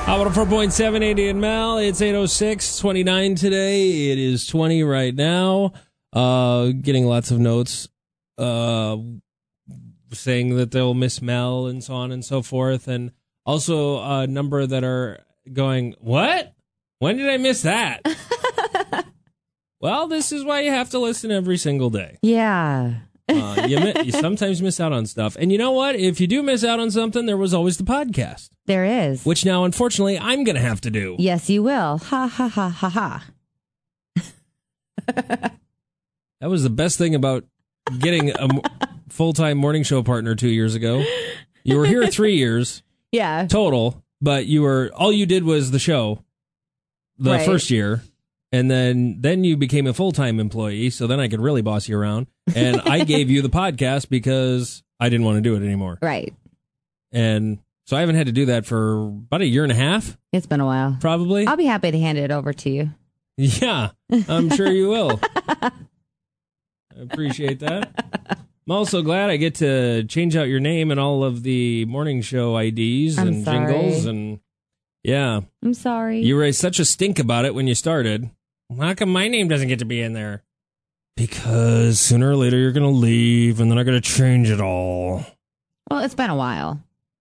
About 4.780 in Mel. It's 8:06, 29 today. It is 20 right now. Getting lots of notes saying that they'll miss Mel and so on and so forth. And also a number that are going, what? When did I miss that? Well, this is why you have to listen every single day. Yeah. You sometimes miss out on stuff. And you know what? If you do miss out on something, there was always the podcast. There is. Which now, unfortunately, I'm going to have to do. Yes, you will. Ha, ha, ha, ha, ha. That was the best thing about getting a full-time morning show partner 2 years ago. You were here 3 years. Yeah. Total. But all you did was the show the first year. And then you became a full-time employee, so then I could really boss you around. And I gave you the podcast because I didn't want to do it anymore. Right. And so I haven't had to do that for about a year and a half. It's been a while. Probably. I'll be happy to hand it over to you. Yeah, I'm sure you will. I appreciate that. I'm also glad I get to change out your name and all of the morning show IDs and jingles. And yeah. I'm sorry. You raised such a stink about it when you started. How come my name doesn't get to be in there? Because sooner or later you're going to leave and then I'm going to change it all. Well, it's been a while.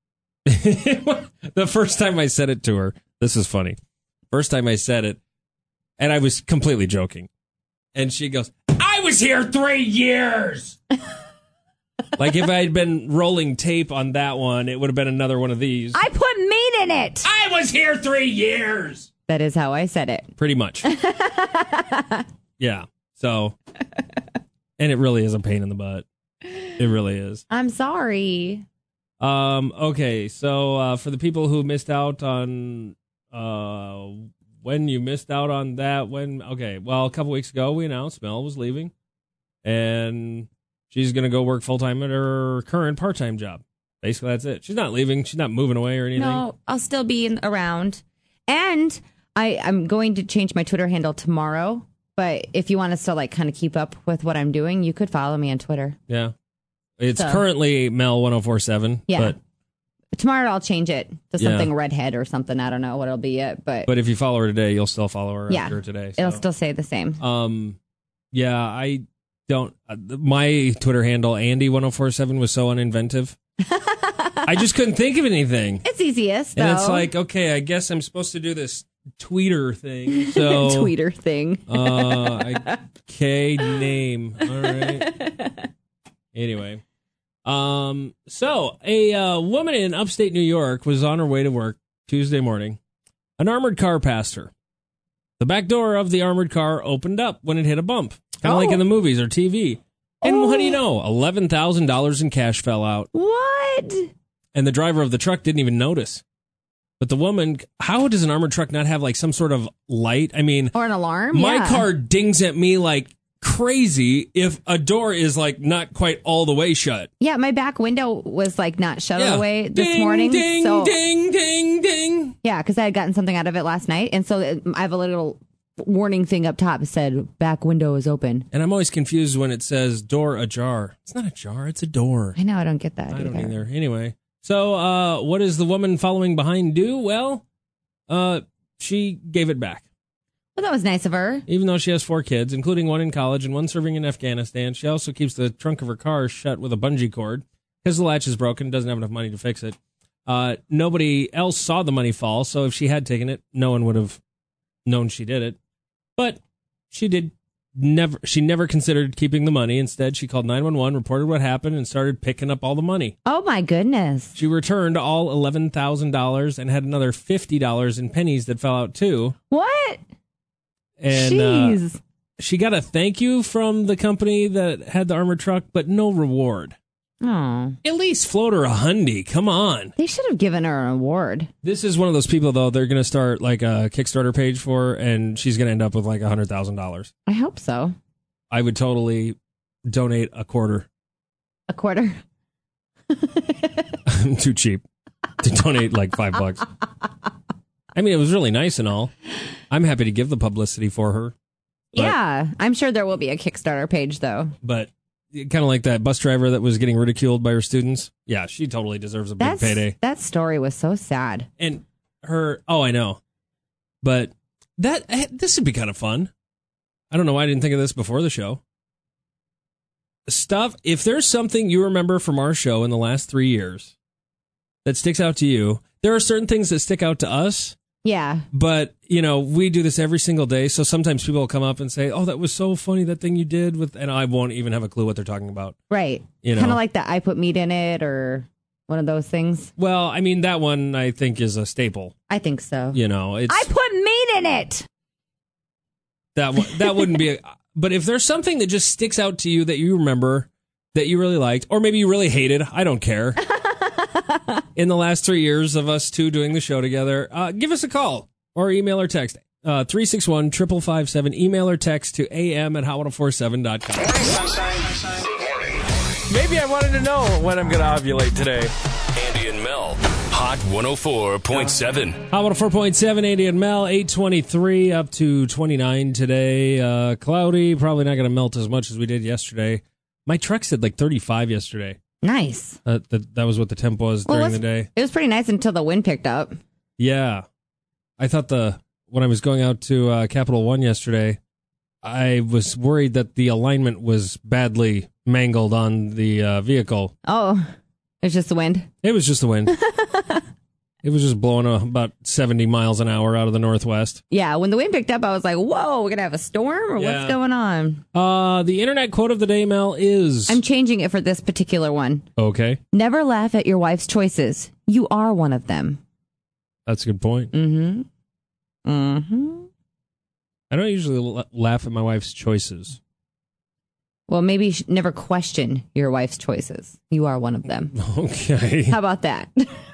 The first time I said it to her, this is funny. First time I said it, and I was completely joking. And she goes, I was here 3 years! Like if I had been rolling tape on that one, it would have been another one of these. I put meat in it! I was here 3 years! That is how I said it. Pretty much. Yeah. So, and it really is a pain in the butt. It really is. I'm sorry. Okay, so for the people who missed out on when you missed out on that, a couple weeks ago we announced Mel was leaving, and she's going to go work full-time at her current part-time job. Basically, that's it. She's not leaving. She's not moving away or anything. No, I'll still be around. And I'm going to change my Twitter handle tomorrow. But if you want to still kind of keep up with what I'm doing, you could follow me on Twitter. Yeah. It's currently Mel1047. Yeah. But tomorrow I'll change it to something redhead or something. I don't know what it'll be yet. But if you follow her today, you'll still follow her after today. So. It'll still say the same. Yeah, I don't. My Twitter handle, Andy1047, was so uninventive. I just couldn't think of anything. It's easiest, though. And it's like, okay, I guess I'm supposed to do this tweeter thing. So tweeter thing. Name. All right. Anyway. So a woman in upstate New York was on her way to work Tuesday morning. An armored car passed her. The back door of the armored car opened up when it hit a bump. Kind of like in the movies or TV. And what do you know? $11,000 in cash fell out. What? And the driver of the truck didn't even notice. But the woman, how does an armored truck not have some sort of light? I mean, or an alarm? My car dings at me like crazy if a door is not quite all the way shut. Yeah, my back window was not shut all the way this ding, morning. Ding, ding, ding, ding. Yeah, because I had gotten something out of it last night. And so I have a little warning thing up top that said back window is open. And I'm always confused when it says door ajar. It's not a jar, it's a door. I know, I don't get that I don't either. Anyway, so what does the woman following behind do? Well, she gave it back. Well, that was nice of her. Even though she has 4 kids, including one in college and one serving in Afghanistan, she also keeps the trunk of her car shut with a bungee cord because the latch is broken, doesn't have enough money to fix it. Nobody else saw the money fall, so if she had taken it, no one would have known she did it. But she never considered keeping the money. Instead, she called 911, reported what happened, and started picking up all the money. Oh, my goodness. She returned all $11,000 and had another $50 in pennies that fell out, too. What? And jeez. She got a thank you from the company that had the armored truck, but no reward. Oh. At least float her a $100. Come on. They should have given her an award. This is one of those people, though, they're going to start a Kickstarter page for, and she's going to end up with $100,000. I hope so. I would totally donate a quarter. A quarter? I'm too cheap to donate $5. I mean, it was really nice and all. I'm happy to give the publicity for her. Yeah, I'm sure there will be a Kickstarter page, though. But kind of like that bus driver that was getting ridiculed by her students. Yeah, she totally deserves a big payday. That story was so sad. And her. Oh, I know. But this would be kind of fun. I don't know why I didn't think of this before the show. Stuff, if there's something you remember from our show in the last 3 years that sticks out to you, there are certain things that stick out to us. Yeah. But, we do this every single day. So sometimes people will come up and say, oh, that was so funny, that thing you did with, and I won't even have a clue what they're talking about. Right. Kind of like that I put meat in it or one of those things. Well, I mean, that one I think is a staple. I think so. It's, I put meat in it. That wouldn't be but if there's something that just sticks out to you that you remember, that you really liked, or maybe you really hated, I don't care. In the last 3 years of us two doing the show together, give us a call or email or text 361-5557. Email or text to am@hot1047.com. Maybe I wanted to know when I'm going to ovulate today. Andy and Mel, Hot 104.7. Hot 104.7, Andy and Mel, 823 up to 29 today. Cloudy, probably not going to melt as much as we did yesterday. My truck said like 35 yesterday. Nice. That was what the temp was during the day. It was pretty nice until the wind picked up. Yeah. I thought when I was going out to Capital One yesterday, I was worried that the alignment was badly mangled on the vehicle. Oh, it's just the wind? It was just the wind. It was just blowing about 70 miles an hour out of the northwest. Yeah, when the wind picked up, I was like, whoa, we're going to have a storm? Or what's going on? The internet quote of the day, Mel, is... I'm changing it for this particular one. Okay. Never laugh at your wife's choices. You are one of them. That's a good point. Mm-hmm. Mm-hmm. I don't usually laugh at my wife's choices. Well, maybe never question your wife's choices. You are one of them. Okay. How about that?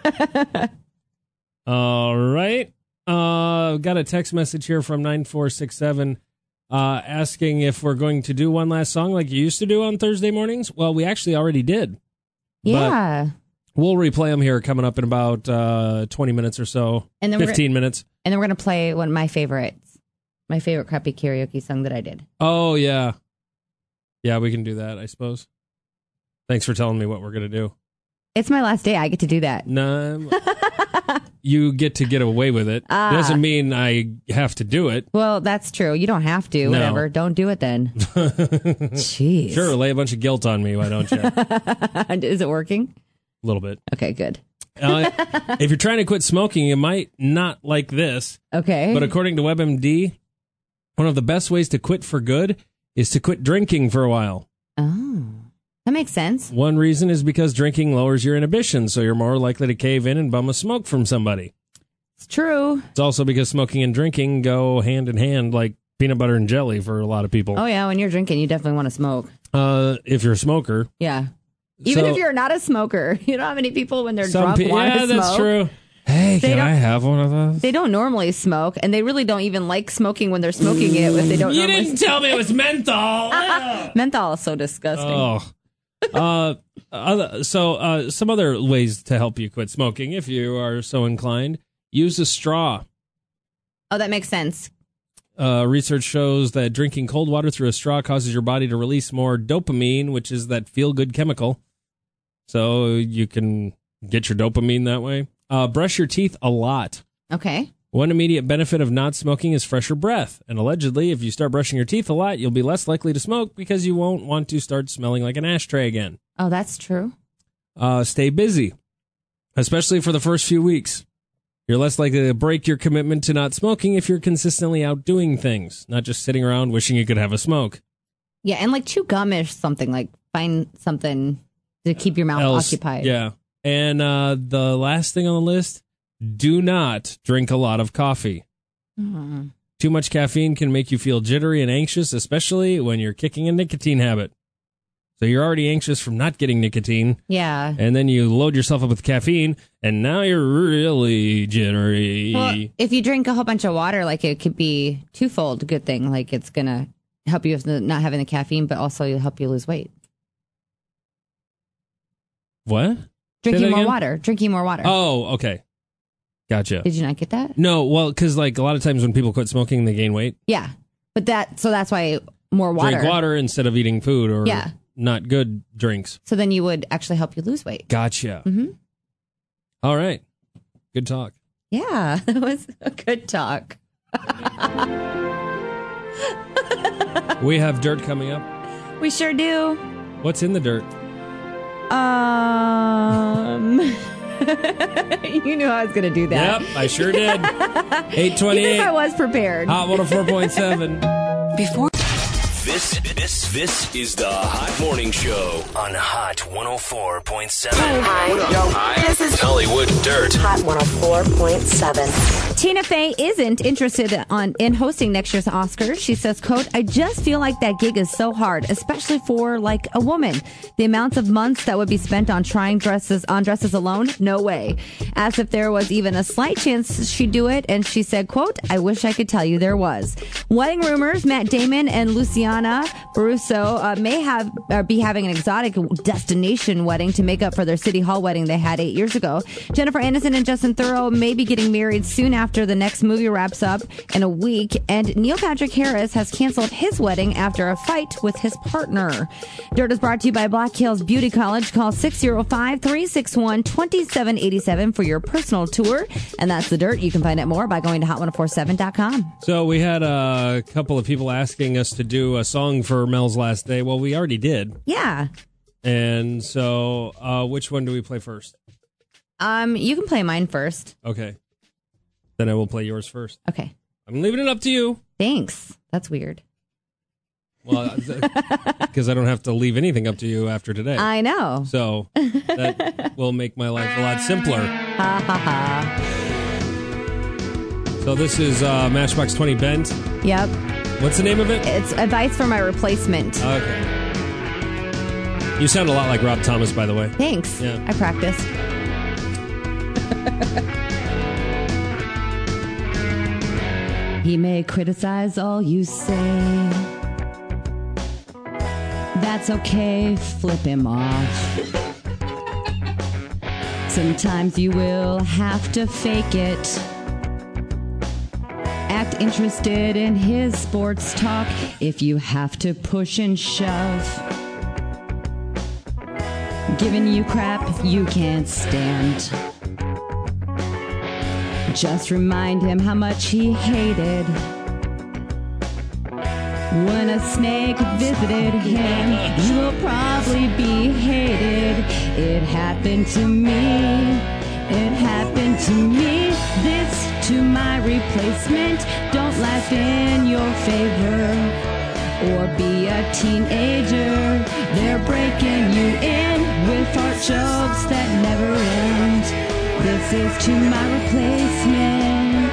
All right. Got a text message here from 9467 asking if we're going to do one last song like you used to do on Thursday mornings. Well, we actually already did. Yeah. We'll replay them here coming up in about 20 minutes or so, and then 15 minutes. And then we're going to play one of my favorites, my favorite crappy karaoke song that I did. Oh, yeah. Yeah, we can do that, I suppose. Thanks for telling me what we're going to do. It's my last day. I get to do that. No, you get to get away with it. Doesn't mean I have to do it. Well, that's true. You don't have to. No. Whatever. Don't do it then. Jeez. Sure, lay a bunch of guilt on me, why don't you? Is it working? A little bit. Okay, good. If you're trying to quit smoking, you might not like this. Okay. But according to WebMD, one of the best ways to quit for good is to quit drinking for a while. Oh, that makes sense. One reason is because drinking lowers your inhibition, so you're more likely to cave in and bum a smoke from somebody. It's true. It's also because smoking and drinking go hand in hand like peanut butter and jelly for a lot of people. Oh, yeah. When you're drinking, you definitely want to smoke. If you're a smoker. Yeah. Even if you're not a smoker. You know how many people, when they're drunk, want to smoke? Yeah, that's true. Hey, can I have one of those? They don't normally smoke, and they really don't even like smoking when they're smoking it. If they don't. You didn't tell me it was menthol. Menthol is so disgusting. Some other ways to help you quit smoking, if you are so inclined, use a straw. Oh, that makes sense. Research shows that drinking cold water through a straw causes your body to release more dopamine, which is that feel-good chemical. So you can get your dopamine that way. Brush your teeth a lot. Okay. One immediate benefit of not smoking is fresher breath. And allegedly, if you start brushing your teeth a lot, you'll be less likely to smoke because you won't want to start smelling like an ashtray again. Oh, that's true. Stay busy, especially for the first few weeks. You're less likely to break your commitment to not smoking if you're consistently out doing things, not just sitting around wishing you could have a smoke. Yeah, and like chew gum or something. Like find something to keep your mouth occupied. Yeah. And the last thing on the list, do not drink a lot of coffee. Mm-hmm. Too much caffeine can make you feel jittery and anxious, especially when you're kicking a nicotine habit. So you're already anxious from not getting nicotine. Yeah. And then you load yourself up with caffeine, and now you're really jittery. Well, if you drink a whole bunch of water, like it could be twofold good thing. Like it's going to help you with not having the caffeine, but also help you lose weight. What? Drinking more water. Drinking more water. Oh, okay. Gotcha. Did you not get that? No, well, because like a lot of times when people quit smoking, they gain weight. Yeah. But that's why more water. Drink water instead of eating food or not good drinks. So then you would actually help you lose weight. Gotcha. Mm-hmm. All right. Good talk. Yeah, it was a good talk. We have dirt coming up. We sure do. What's in the dirt? You knew I was going to do that. Yep, I sure did. 8:28. Even if I was prepared. Hot 104.7. Before This is the Hot Morning Show on Hot 104.7. Hi. This is Hollywood Dirt. Hot 104.7. Tina Fey isn't interested in hosting next year's Oscars. She says, quote, I just feel like that gig is so hard, especially for like a woman. The amounts of months that would be spent on trying dresses alone, no way. As if there was even a slight chance she'd do it. And she said, quote, I wish I could tell you there was. Wedding rumors, Matt Damon and Luciana Barroso may be having an exotic destination wedding to make up for their City Hall wedding they had 8 years ago. Jennifer Aniston and Justin Theroux may be getting married soon after the next movie wraps up in a week. And Neil Patrick Harris has canceled his wedding after a fight with his partner. Dirt is brought to you by Black Hills Beauty College. Call 605-361-2787 for your personal tour. And that's the Dirt. You can find out more by going to hot1047.com. So we had a couple of people asking us to do a song for Mel's last day. Well, we already did. Yeah. And so which one do we play first? You can play mine first. Okay. Then I will play yours first. Okay. I'm leaving it up to you. Thanks. That's weird. Well, because I don't have to leave anything up to you after today. I know. So that will make my life a lot simpler. Ha ha ha. So this is Matchbox 20 Bent. Yep. What's the name of it? It's advice for my replacement. Okay. You sound a lot like Rob Thomas, by the way. Thanks. Yeah. I practiced. He may criticize all you say. That's okay, flip him off. Sometimes you will have to fake it. Act interested in his sports talk if you have to push and shove. Giving you crap you can't stand. Just remind him how much he hated when a snake visited him. You will probably be hated. It happened to me. It happened to me. This to my replacement. Don't laugh in your favor or be a teenager. They're breaking you in with fart jokes that never end. This is to my replacement.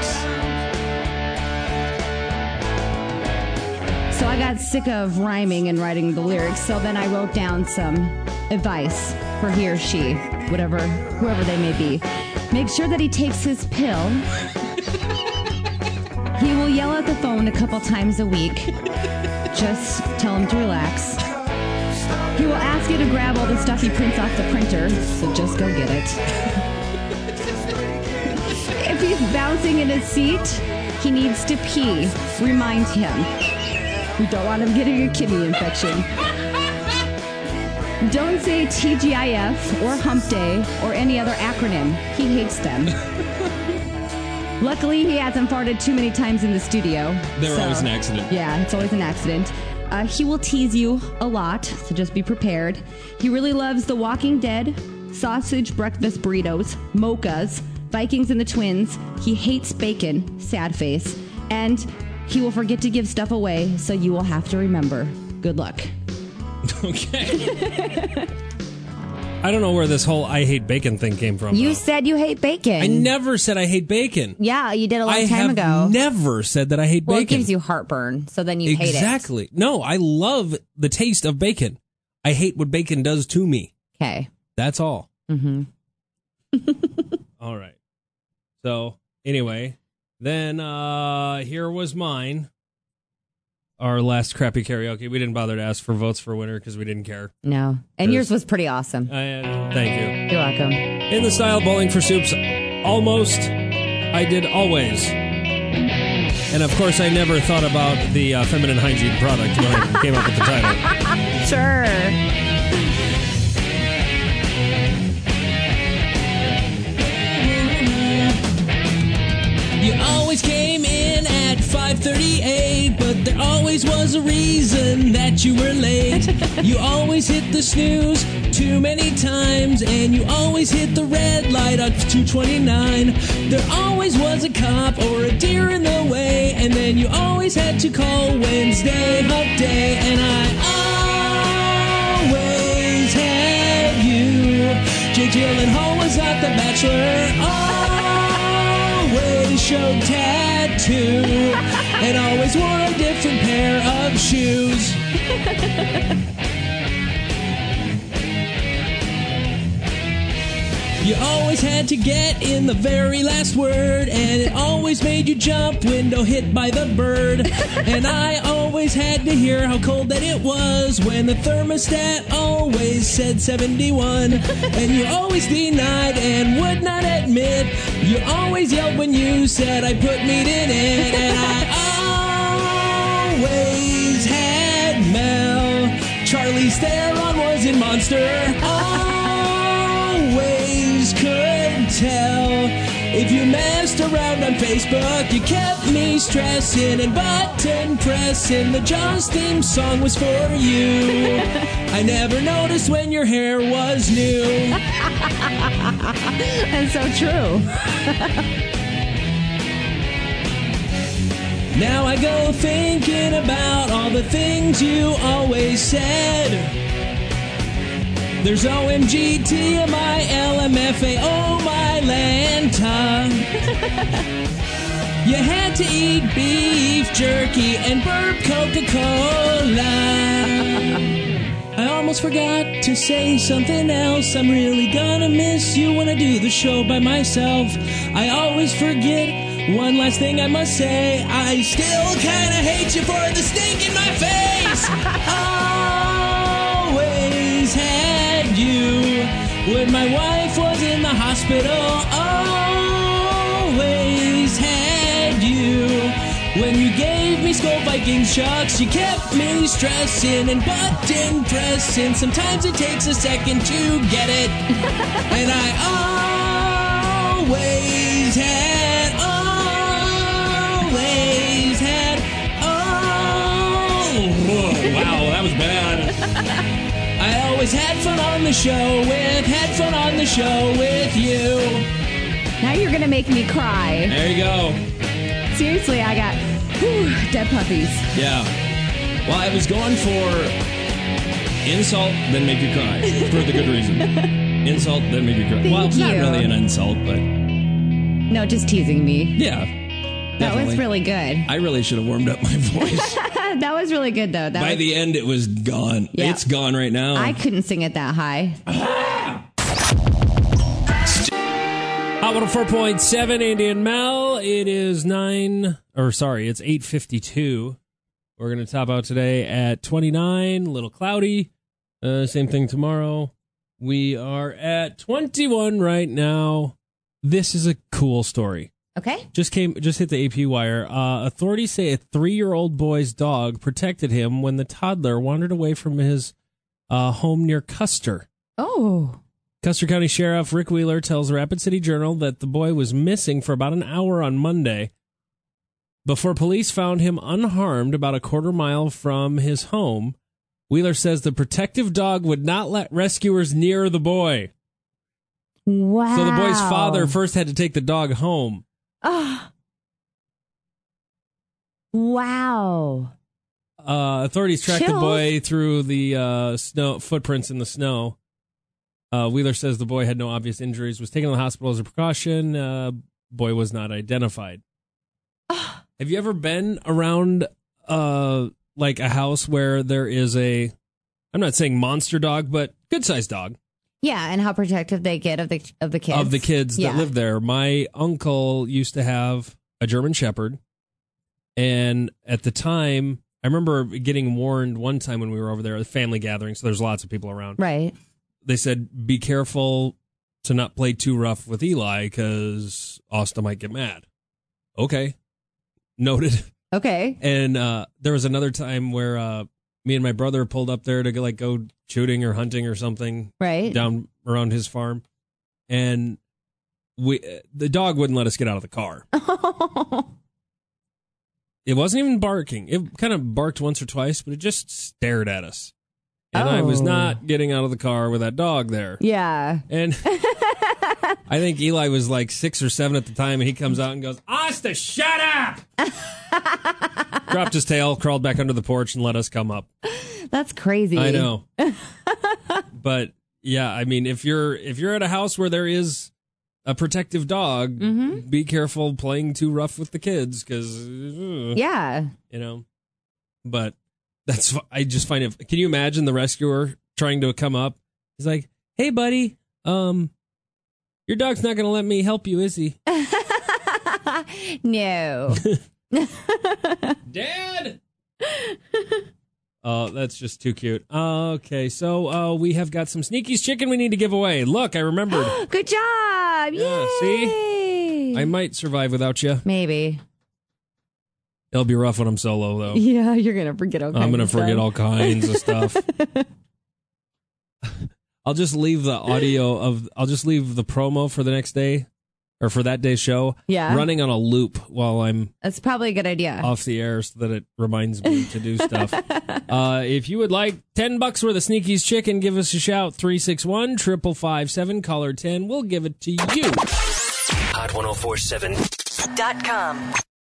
So I got sick of rhyming and writing the lyrics, so then I wrote down some advice for he or she, whoever they may be. Make sure that he takes his pill. He will yell at the phone a couple times a week. Just tell him to relax. He will ask you to grab all the stuff he prints off the printer, so just go get it. If he's bouncing in his seat, he needs to pee. Remind him. We don't want him getting a kidney infection. Don't say TGIF or hump day or any other acronym. He hates them. Luckily, he hasn't farted too many times in the studio. They're always an accident. Yeah, it's always an accident. He will tease you a lot, so just be prepared. He really loves The Walking Dead, sausage breakfast burritos, mochas, Vikings and the Twins. He hates bacon, sad face. And he will forget to give stuff away, so you will have to remember. Good luck. Okay. I don't know where this whole I hate bacon thing came from. You said you hate bacon. I never said I hate bacon. Yeah, you did a long time ago. I have never said that I hate Well, bacon. it gives you heartburn, so then you hate it. Exactly. No, I love the taste of bacon. I hate what bacon does to me. Okay. That's all. Mm-hmm. All right. So, anyway, then here was mine. Our last crappy karaoke. We didn't bother to ask for votes for winner because we didn't care. No. And yours was pretty awesome. Thank you. You're welcome. In the style Bowling for Soups, almost, I did always. And of course, I never thought about the feminine hygiene product when I came up with the title. Sure. reason that you were late. You always hit the snooze too many times, and you always hit the red light on 229. There always was a cop or a deer in the way, and then you always had to call Wednesday hump day, and I always had you. Jake Gyllenhaal was not the Bachelor. Always showed tattoo, and always wore a different pair of shoes. You always had to get in the very last word, and it always made you jump window hit by the bird. And I always had to hear how cold that it was when the thermostat always said 71. And you always denied and would not admit. You always yelled when you said I put meat in it. And I always had Mel. Charlize Theron was in Monster. Always could tell. If you messed around on Facebook, you kept me stressing and button pressing. The Jaws theme song was for you. I never noticed when your hair was new. That's so true. Now I go thinking about all the things you always said. There's OMG, TMI, LMFA, oh my Lanta. You had to eat beef jerky and burp Coca-Cola. I almost forgot to say something else. I'm really gonna miss you when I do the show by myself. I always forget one last thing I must say. I still kinda hate you for the stink in my face. Always had you when my wife was in the hospital. Always had you when you gave me Skull Vikings chucks. You kept me stressing and button pressing. Sometimes it takes a second to get it. And I always had, wow, that was bad. I always had fun on the show with you. Now you're going to make me cry. There you go. Seriously, I got dead puppies. Yeah. Well, I was going for insult, then make you cry. For the good reason. Insult, then make you cry. Well, it's not really an insult, but... No, just teasing me. Yeah. That Definitely. was really good. I really should have warmed up my voice. That was really good, though. By the end, it was gone. Yeah. It's gone right now. I couldn't sing it that high. Hot 104.7, Andy and Mel. It is it's 8:52. We're going to top out today at 29, a little cloudy. Same thing tomorrow. We are at 21 right now. This is a cool story. Okay. Just hit the AP wire. Authorities say a 3-year-old boy's dog protected him when the toddler wandered away from his home near Custer. Oh. Custer County Sheriff Rick Wheeler tells the Rapid City Journal that the boy was missing for about an hour on Monday before police found him unharmed about a quarter mile from his home. Wheeler says the protective dog would not let rescuers near the boy. Wow. So the boy's father first had to take the dog home. Oh. Wow. Authorities tracked Chills. the boy through the snow footprints in the snow. Wheeler says the boy had no obvious injuries, was taken to the hospital as a precaution. Boy was not identified. Have you ever been around like a house where there is I'm not saying monster dog, but good-sized dog? Yeah, and how protective they get of the kids. Of the kids that live there. My uncle used to have a German Shepherd, and at the time, I remember getting warned one time when we were over there, a family gathering, so there's lots of people around. Right. They said, be careful to not play too rough with Eli, because Asta might get mad. Okay. Noted. Okay. And there was another time where me and my brother pulled up there to go shooting or hunting or something, right, down around his farm, and the dog wouldn't let us get out of the car. it wasn't even barking. It kind of barked once or twice, but it just stared at us. And I was not getting out of the car with that dog there. Yeah. And I think Eli was like 6 or 7 at the time, and he comes out and goes, Asta, shut up! Dropped his tail, crawled back under the porch, and let us come up. That's crazy. I know. But, yeah, I mean, if you're at a house where there is a protective dog, be careful playing too rough with the kids, because, Yeah. you know, but I just find it, can you imagine the rescuer trying to come up? He's like, hey, buddy, your dog's not going to let me help you, is he? No. Dad! Oh, that's just too cute. Okay, so we have got some Sneaky's chicken we need to give away. Look, I remembered. Good job. Yeah, Yay. see? I might survive without you. Maybe. It'll be rough when I'm solo, though. Yeah, you're going to forget all kinds I'm going to of stuff. forget all kinds of stuff. I'll just leave the I'll just leave the promo for the next day, or for that day's show, running on a loop while I'm That's probably a good idea. off the air so that it reminds me to do stuff. If you would like $10 worth of Sneaky's chicken, give us a shout, 361-5557, caller 10. We'll give it to you. Hot 1047.com.